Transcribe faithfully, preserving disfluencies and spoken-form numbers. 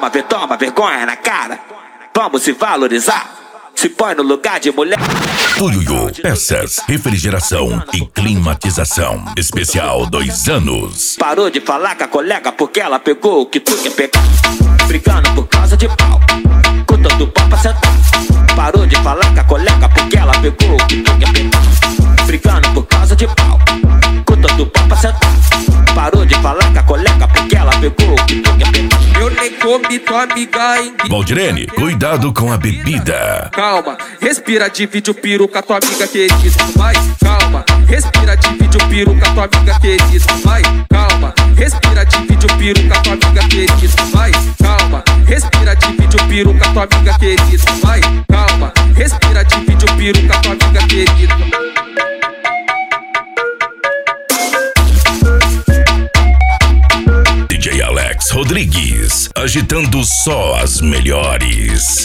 toma, vê, toma, vergonha na cara. Vamos se valorizar. Se põe no lugar de mulher. Tuiuiu, peças, refrigeração e climatização. Especial dois anos. Parou de falar com a colega porque ela pegou o que tu quer pegar. Brigando por causa de pau, com todo pau pra sentar. Parou de falar com a colega porque ela pegou o que tu quer pegar. Brigando por causa de pau, com todo pau pra sentar. Parou de falar com a colega porque ela pegou o que tu quer pegar. Eu nem comi tua amiga em... Valdirene, cuidado com a bebida. Calma, respira, divide o piru com a tua amiga querida. Vai, calma, respira, divide o piru com a tua amiga querida. Vai, calma, respira, divide o piru com a tua amiga querida. Vai, calma, respira, divide o piru com a tua amiga querida. Vai, calma, respira, divide o piru com a tua amiga querida. D J Alex Rodrigues, agitando só as melhores.